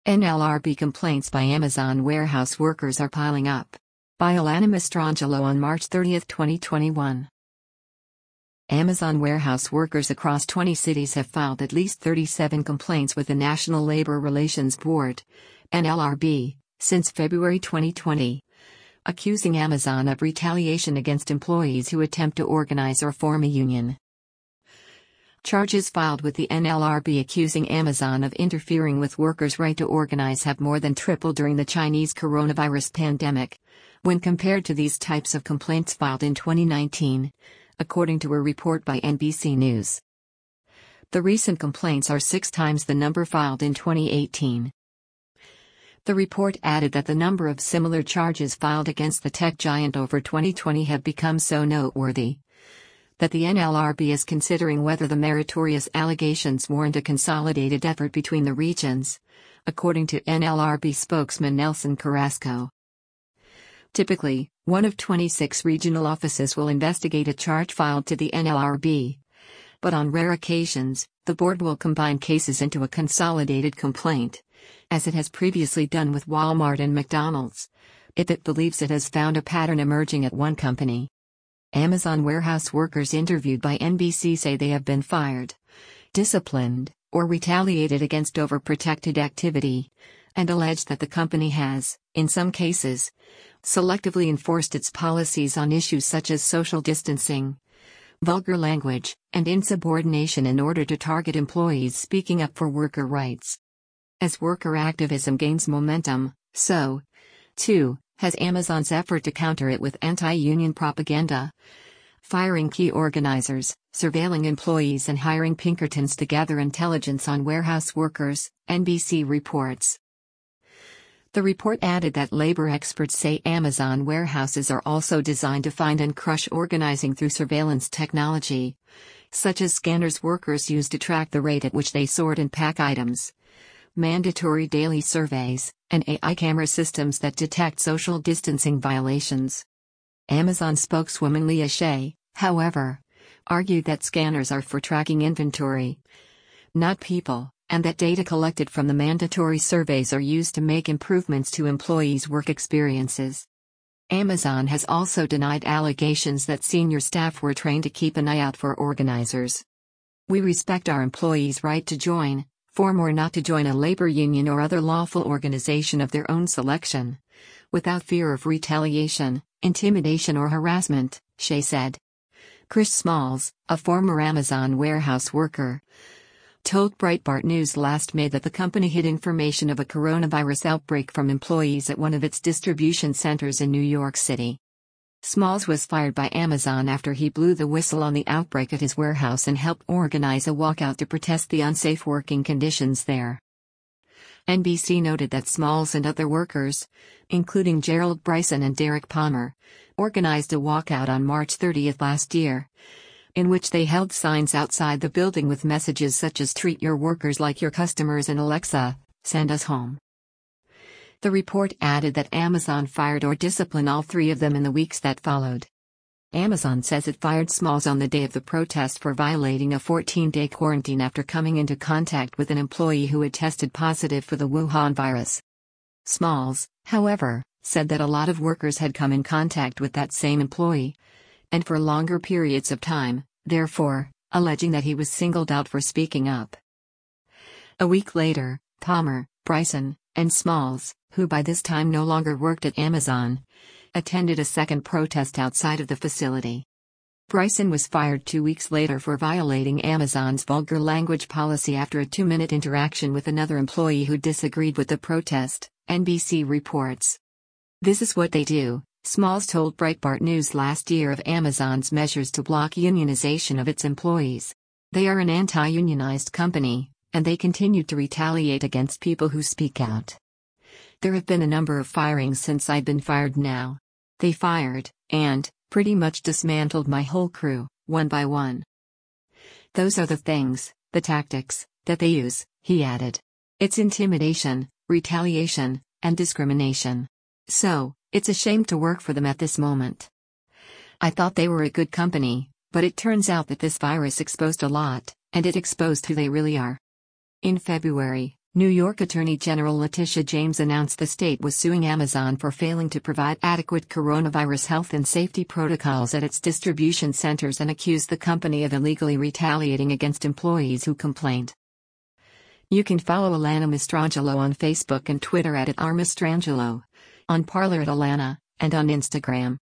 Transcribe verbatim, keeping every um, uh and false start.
N L R B complaints by Amazon warehouse workers are piling up. By Alana Mastrangelo on March thirtieth, twenty twenty-one. Amazon warehouse workers across twenty cities have filed at least thirty-seven complaints with the National Labor Relations Board, N L R B, since February twenty twenty, accusing Amazon of retaliation against employees who attempt to organize or form a union. Charges filed with the N L R B accusing Amazon of interfering with workers' right to organize have more than tripled during the Chinese coronavirus pandemic, when compared to these types of complaints filed in twenty nineteen, according to a report by N B C News. The recent complaints are six times the number filed in twenty eighteen. The report added that the number of similar charges filed against the tech giant over twenty twenty have become so noteworthy that the N L R B is considering whether the meritorious allegations warrant a consolidated effort between the regions, according to N L R B spokesman Nelson Carrasco. Typically, one of twenty-six regional offices will investigate a charge filed to the N L R B. But on rare occasions, the board will combine cases into a consolidated complaint, as it has previously done with Walmart and McDonald's, if it believes it has found a pattern emerging at one company. Amazon warehouse workers interviewed by N B C say they have been fired, disciplined, or retaliated against over protected activity, and allege that the company has, in some cases, selectively enforced its policies on issues such as social distancing, vulgar language, and insubordination in order to target employees speaking up for worker rights. As worker activism gains momentum, so, too, has Amazon's effort to counter it with anti-union propaganda, firing key organizers, surveilling employees and hiring Pinkertons to gather intelligence on warehouse workers, N B C reports. The report added that labor experts say Amazon warehouses are also designed to find and crush organizing through surveillance technology, such as scanners workers use to track the rate at which they sort and pack items, mandatory daily surveys, and A I camera systems that detect social distancing violations. Amazon spokeswoman Leah Shea, however, argued that scanners are for tracking inventory, not people, and that data collected from the mandatory surveys are used to make improvements to employees' work experiences. Amazon has also denied allegations that senior staff were trained to keep an eye out for organizers. "We respect our employees' right to join, form or not to join a labor union or other lawful organization of their own selection, without fear of retaliation, intimidation or harassment," Shea said. Chris Smalls, a former Amazon warehouse worker, told Breitbart News last May that the company hid information of a coronavirus outbreak from employees at one of its distribution centers in New York City. Smalls was fired by Amazon after he blew the whistle on the outbreak at his warehouse and helped organize a walkout to protest the unsafe working conditions there. N B C noted that Smalls and other workers, including Gerald Bryson and Derek Palmer, organized a walkout on March thirtieth last year, in which they held signs outside the building with messages such as "Treat your workers like your customers" and "Alexa, send us home." The report added that Amazon fired or disciplined all three of them in the weeks that followed. Amazon says it fired Smalls on the day of the protest for violating a fourteen-day quarantine after coming into contact with an employee who had tested positive for the Wuhan virus. Smalls, however, said that a lot of workers had come in contact with that same employee, and for longer periods of time, therefore, alleging that he was singled out for speaking up. A week later, Palmer, Bryson, and Smalls, who by this time no longer worked at Amazon, attended a second protest outside of the facility. Bryson was fired two weeks later for violating Amazon's vulgar language policy after a two-minute interaction with another employee who disagreed with the protest, N B C reports. "This is what they do," Smalls told Breitbart News last year of Amazon's measures to block unionization of its employees. "They are an anti-unionized company, and they continue to retaliate against people who speak out. There have been a number of firings since I've been fired now. They fired, and, pretty much dismantled my whole crew, one by one. Those are the things, the tactics, that they use," he added. "It's intimidation, retaliation, and discrimination. So, it's a shame to work for them at this moment. I thought they were a good company, but it turns out that this virus exposed a lot, and it exposed who they really are." In February, New York Attorney General Letitia James announced the state was suing Amazon for failing to provide adequate coronavirus health and safety protocols at its distribution centers and accused the company of illegally retaliating against employees who complained. You can follow Alana Mastrangelo on Facebook and Twitter at, at r mastrangelo, on Parler at Alana, and on Instagram